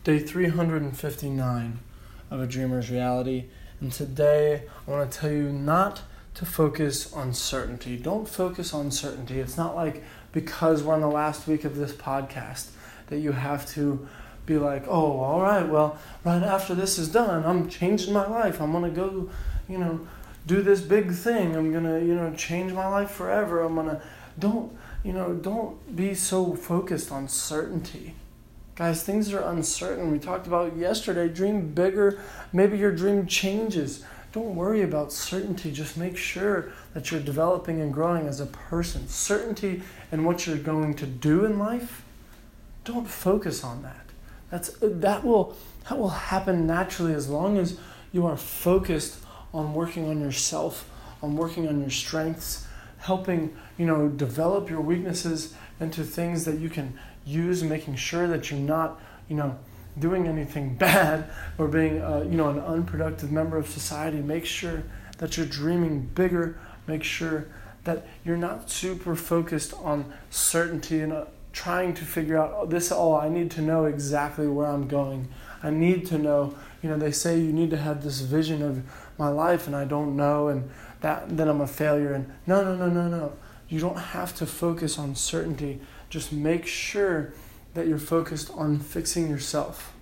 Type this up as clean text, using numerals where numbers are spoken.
Day 359 of A Dreamer's Reality, and today I want to tell you not to focus on certainty. Don't focus on certainty. It's not like because we're on the last week of this podcast that you have to be like, oh, all right, well, right after this is done, I'm changing my life. I'm going to go, do this big thing. I'm going to, change my life forever. Don't be so focused on certainty. Guys, things are uncertain. We talked about yesterday, dream bigger. Maybe your dream changes. Don't worry about certainty. Just make sure that you're developing and growing as a person. Certainty in what you're going to do in life, don't focus on that. That will happen naturally as long as you are focused on working on yourself, on working on your strengths, helping, develop your weaknesses into things that you can use, making sure that you're not, doing anything bad or being, an unproductive member of society. Make sure that you're dreaming bigger. Make sure that you're not super focused on certainty and trying to figure out I need to know exactly where I'm going. I need to know, they say you need to have this vision of my life and I don't know, and then I'm a failure. And no. You don't have to focus on certainty. Just make sure that you're focused on fixing yourself.